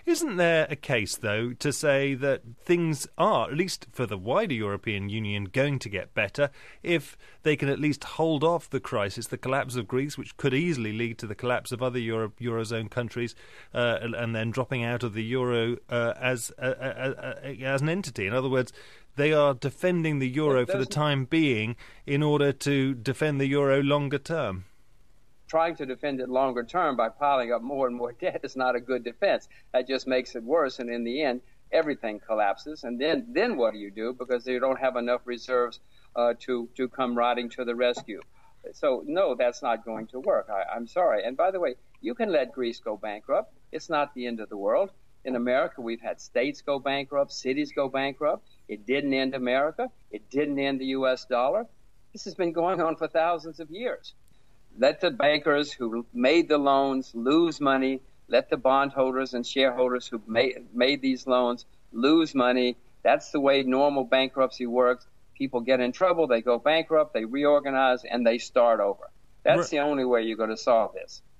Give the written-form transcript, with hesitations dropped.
Isn't there a case, though, to say that things are, at least for the wider European Union, going to get better if they can at least hold off the crisis, the collapse of Greece, which could easily lead to the collapse of other Eurozone countries, and then dropping out of the euro as an entity? In other words, they are defending the euro for the time being in order to defend the euro longer term. Trying to defend it longer term by piling up more and more debt is not a good defense. That just makes it worse, and in the end, everything collapses. And then what do you do? Because you don't have enough reserves to come riding to the rescue. So, no, that's not going to work. I'm sorry. And by the way, you can let Greece go bankrupt. It's not the end of the world. In America, we've had states go bankrupt, cities go bankrupt. It didn't end America. It didn't end the U.S. dollar. This has been going on for thousands of years. Let the bankers who made the loans lose money. Let the bondholders and shareholders who made these loans lose money. That's the way normal bankruptcy works. People get in trouble, they go bankrupt, they reorganize, and they start over. That's the only way you're going to solve this.